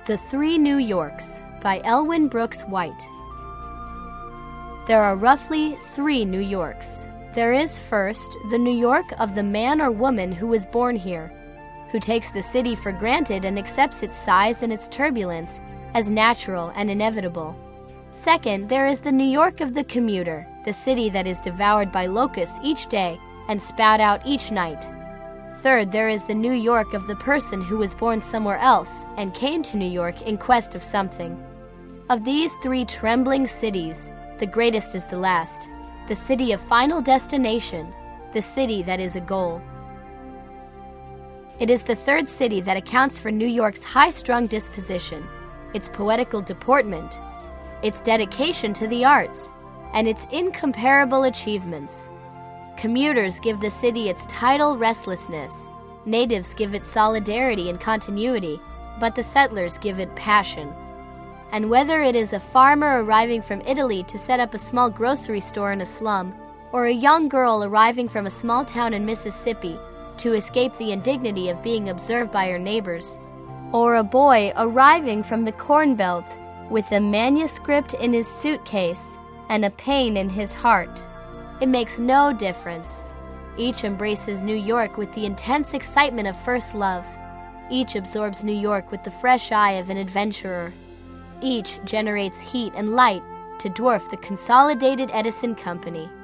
The Three New Yorks by Elwyn Brooks White. There are roughly 3 New Yorks. There is first the New York of the man or woman who was born here, who takes the city for granted and accepts its size and its turbulence as natural and inevitable. Second, there is the New York of the commuter, the city that is devoured by locusts each day and spat out each night. Third, there is the New York of the person who was born somewhere else and came to New York in quest of something. Of these 3 trembling cities, the greatest is the last, the city of final destination, the city that is a goal. It is the third city that accounts for New York's high-strung disposition, its poetical deportment, its dedication to the arts, and its incomparable achievements. Commuters give the city its tidal restlessness. Natives give it solidarity and continuity, but the settlers give it passion. And whether it is a farmer arriving from Italy to set up a small grocery store in a slum, or a young girl arriving from a small town in Mississippi to escape the indignity of being observed by her neighbors, or a boy arriving from the Corn Belt with a manuscript in his suitcase and a pain in his heart, it makes no difference. Each embraces New York with the intense excitement of first love. Each absorbs New York with the fresh eye of an adventurer. Each generates heat and light to dwarf the Consolidated Edison Company.